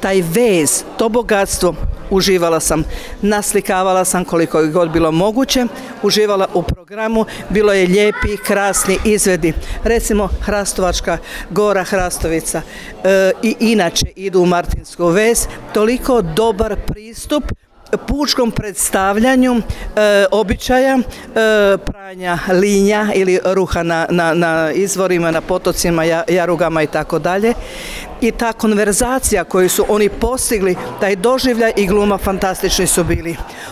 taj vez, to bogatstvo uživala sam, naslikavala sam koliko je god bilo moguće, uživala u programu, bilo je lijepi, krasni izvedi. Recimo Hrastovačka gora, Hrastovica i inače idu u Martinsku ves, toliko dobar pristup pučkom predstavljanju običaja pranja linja ili ruha na izvorima, na potocima, jarugama i tako dalje. I ta konverzacija koju su oni postigli, taj doživljaj i gluma fantastični su bili.